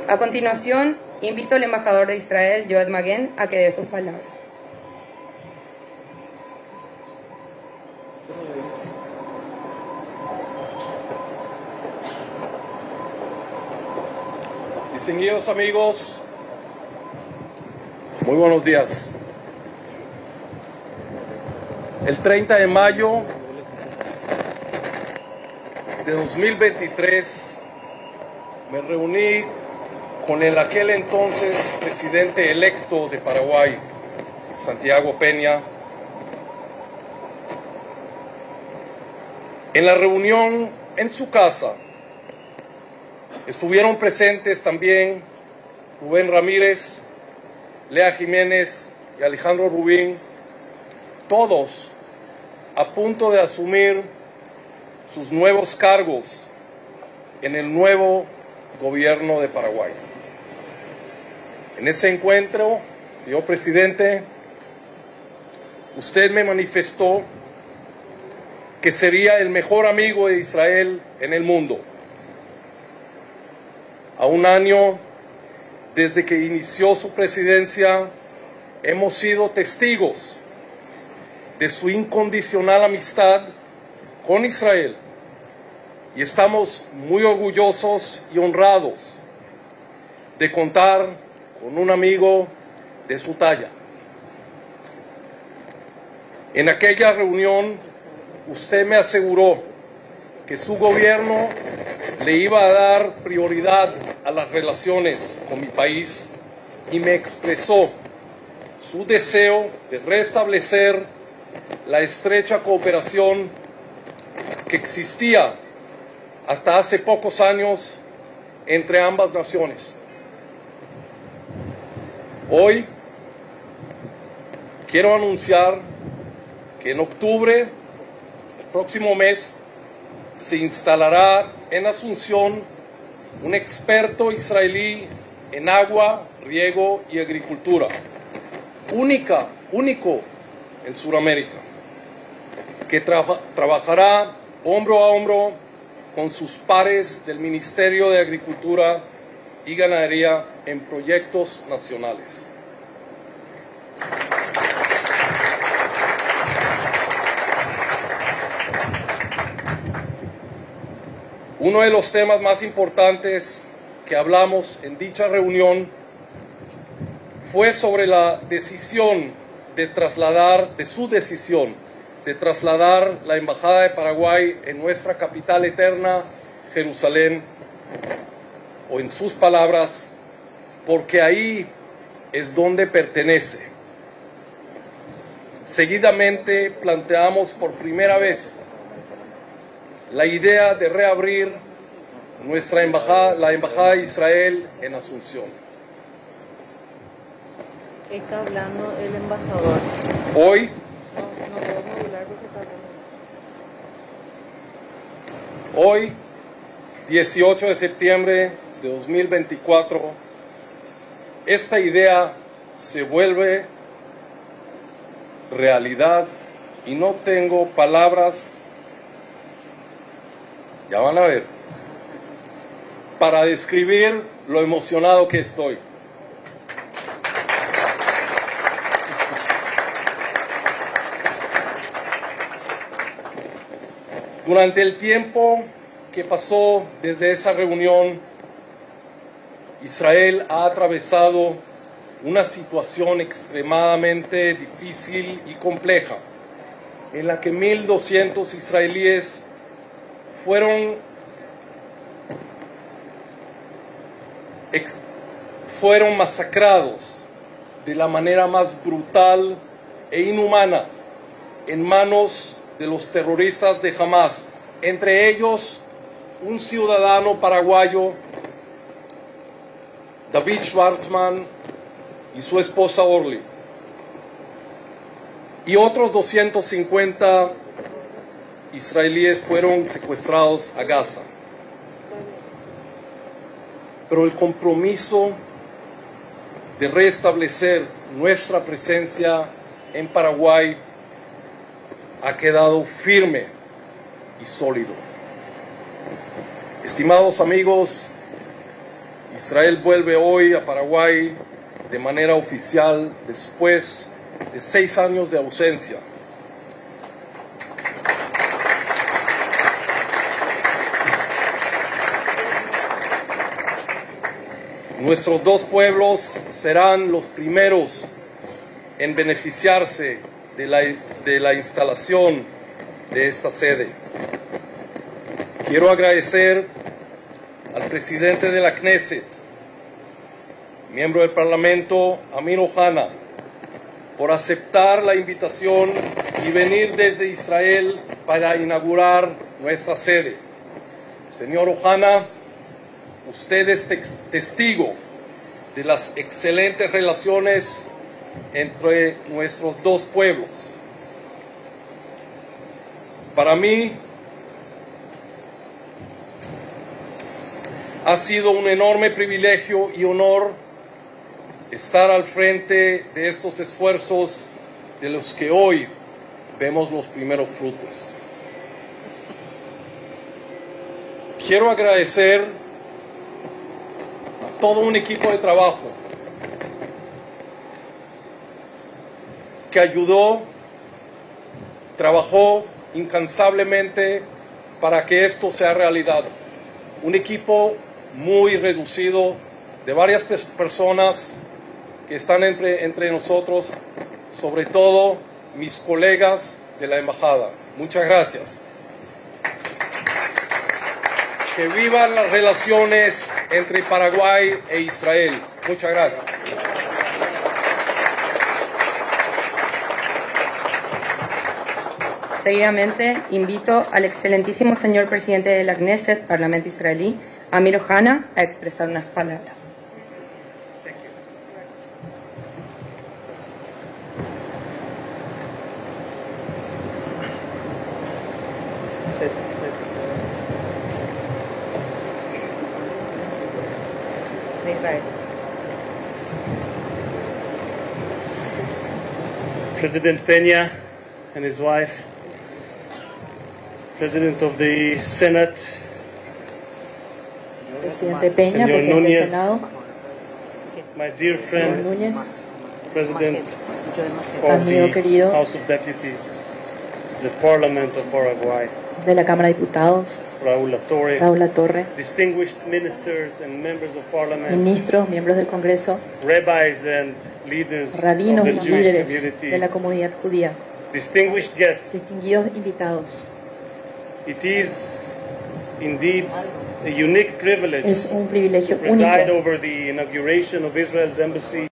A continuación, invito al embajador de Israel, Yoav Maguen, a que dé sus palabras. Distinguidos amigos, muy buenos días. El 30 de mayo de 2023 me reuní con el aquel entonces presidente electo de Paraguay, Santiago Peña. En la reunión en su casa estuvieron presentes también Rubén Ramírez, Lea Jiménez y Alejandro Rubín, todos a punto de asumir sus nuevos cargos en el nuevo gobierno de Paraguay. En ese encuentro, señor presidente, usted me manifestó que sería el mejor amigo de Israel en el mundo. A un año desde que inició su presidencia, hemos sido testigos de su incondicional amistad con Israel y estamos muy orgullosos y honrados de contar con un amigo de su talla. En aquella reunión, usted me aseguró que su gobierno le iba a dar prioridad a las relaciones con mi país y me expresó su deseo de restablecer la estrecha cooperación que existía hasta hace pocos años entre ambas naciones. Hoy quiero anunciar que en octubre, el próximo mes, se instalará en Asunción un experto israelí en agua, riego y agricultura, único en Sudamérica, que trabajará hombro a hombro con sus pares del Ministerio de Agricultura y Ganadería en proyectos nacionales. Uno de los temas más importantes que hablamos en dicha reunión fue sobre la decisión de su decisión de trasladar la Embajada de Paraguay en nuestra capital eterna, Jerusalén, o en sus palabras, porque ahí es donde pertenece. Seguidamente planteamos por primera vez la idea de reabrir la Embajada de Israel en Asunción. Está hablando el embajador. Hoy, No puedo modular porque está hablando. hoy, 18 de septiembre de 2024, esta idea se vuelve realidad y no tengo palabras, ya van a ver, para describir lo emocionado que estoy. Durante el tiempo que pasó desde esa reunión, Israel ha atravesado una situación extremadamente difícil y compleja, en la que 1.200 israelíes fueron masacrados de la manera más brutal e inhumana en manos de los terroristas de Hamas, entre ellos un ciudadano paraguayo, David Schwartzman, y su esposa Orly, y otros 250 israelíes fueron secuestrados a Gaza. Pero el compromiso de restablecer nuestra presencia en Paraguay ha quedado firme y sólido. Estimados amigos Israel vuelve hoy a Paraguay de manera oficial después de 6 años de ausencia. Nuestros dos pueblos serán los primeros en beneficiarse de la instalación de esta sede. Quiero agradecer al presidente de la Knesset, miembro del Parlamento, Amir Ohana, por aceptar la invitación y venir desde Israel para inaugurar nuestra sede. Señor Ohana, usted es testigo de las excelentes relaciones entre nuestros dos pueblos. Para mí ha sido un enorme privilegio y honor estar al frente de estos esfuerzos de los que hoy vemos los primeros frutos. Quiero agradecer a todo un equipo de trabajo que ayudó, trabajó incansablemente para que esto sea realidad. Un equipo muy reducido de varias personas que están entre nosotros, sobre todo mis colegas de la embajada. Muchas gracias. Que vivan las relaciones entre Paraguay e Israel. Muchas gracias. Seguidamente, invito al excelentísimo señor presidente de la Knesset, Parlamento israelí, Amir Ohana, a expresar unas palabras. President Peña and his wife, President of the Senate, Presidente Peña, Señor presidente del Núñez, Senado, my dear señor friend, Núñez, President of amigo the querido House of Deputies, the Parliament of Paraguay, de la Cámara de Diputados, Raúl Latorre, Raúl Latorre, distinguished ministers and members of Parliament, ministros, miembros del Congreso, rabbis and leaders rabinos of y the Jewish líderes community, de la comunidad judía, distinguished guests. distinguidos invitados. It is indeed a unique privilege Es un privilegio to preside único over the inauguration of Israel's embassy